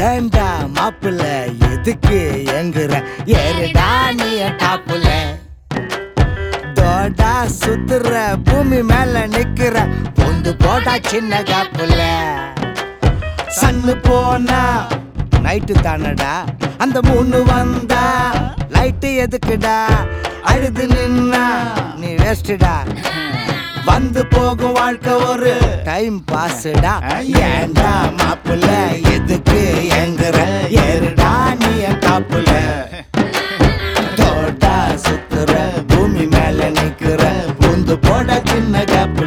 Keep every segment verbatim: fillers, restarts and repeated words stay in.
ஏண்டா மாப்பிள்ள எதுக்கு எங்குற ஏறுடா நீ டாப்புல தோடா சுத்துற பூமி மேல நிக்கிற பொந்து போடா சின்ன காப்புல சன்னு போனா நைட்டு தானடா அந்த மூணு வந்தா லைட்டு எதுக்குடா அழுது நின்னா நீ வேஸ்டுடா வந்து போகும் வாழ்க்கை ஒரு டைம் பாஸ்டா ஏண்டா மாப்புல எதுக்கு எங்குற ஏறுடா நீ டாப்புல தோட்டா சுத்துற பூமி மேல நிக்கிற பூந்து போட சின்ன காப்புல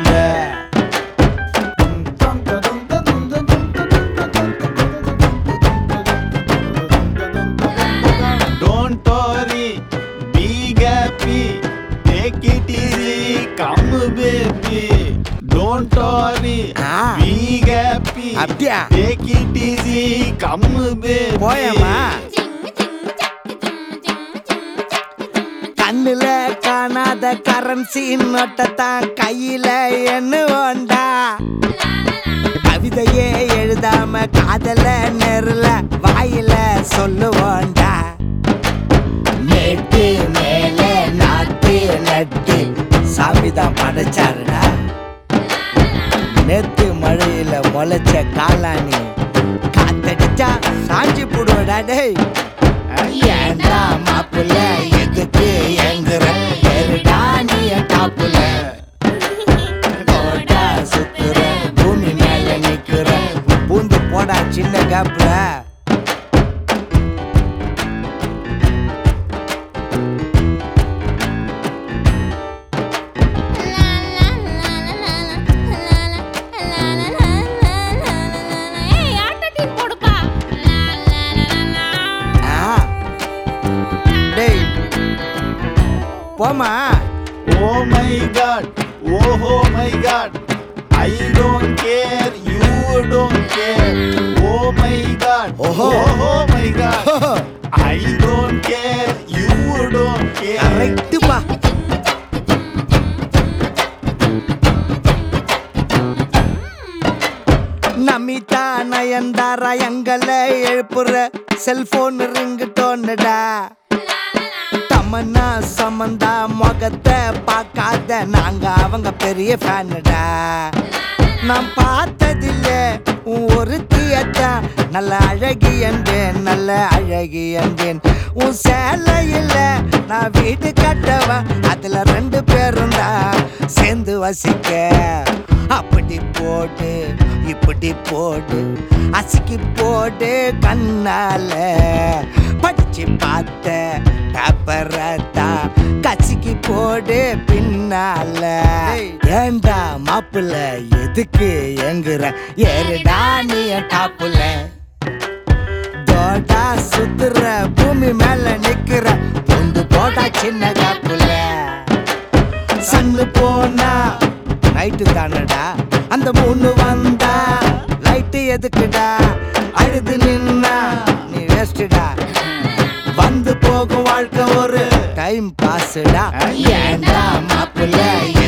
Don't worry, be happy, take it easy, come baby. Don't worry, Ah. be happy, அப்படியா? take it easy, come baby. போயமா கண்ணுல காணாத கரன்சி நோட்டத்தான் கையில எண்ணுவோண்டா கவிதையே எழுதாம காதல நெருல வாயில சொல்லுவோண்டா மேட்டு மேல நாட்டு நட்டு சாமிதான் படைச்சாருடா நேத்து மழையில முளைச்ச காலானி காத்தடிச்சா சாஞ்சி போடுவடா டேய் ஏண்டா மாப்புல எதுக்கு எங்குற ஏறுடா நீ டாப்புல தோட்டா சுத்துற பூமி மேல நிக்கிற பூந்து போடா சின்ன காப்புல போமா Oh my God, oh oh my God, I don't care, you don't care. Oh my God, Oho. oh oh my God, I don't care, you don't care. கரெக்டுப்பா Namitha Nayanthara எங்களை எழுப்புற செல்போன் ரிங்கு டோன்னுடா தமன்னா சமந்தா முகத்தை பார்க்காத நாங்க அவங்க பெரிய ஃபேனுடா நான் பார்த்ததில்ல உன் ஒரு தியத்தான் நல்ல அழகி என்பேன் நல்ல அழகி என்பேன் உன் சேலையில் நான் வீடு கட்டவன் அதுல ரெண்டு பேரும் தான் சேர்ந்து வசிக்க அப்படி போடு இப்படி போடு அசிக்கி போடு கண்ணால படிச்சு பார்த்த பேப்பரத்தா கசிக்கி போடு பின்னால ஏண்டா மாப்புல எதுக்கு எங்குற ஏறுடா நீ டாப்புல தோட்டா சுத்துற பூமி மேல நிக்கிற பொந்து போடா சின்ன காப்புல சன்னு போனா நைட்டு தானடா அந்த மூணு வந்தா லைட்டு எதுக்குடா அழுது நின்னா நீ வேஸ்டுடா வந்து போகும் வாழ்க்கை ஒரு டைம் பாஸ்டா ஏண்டா மாப்புல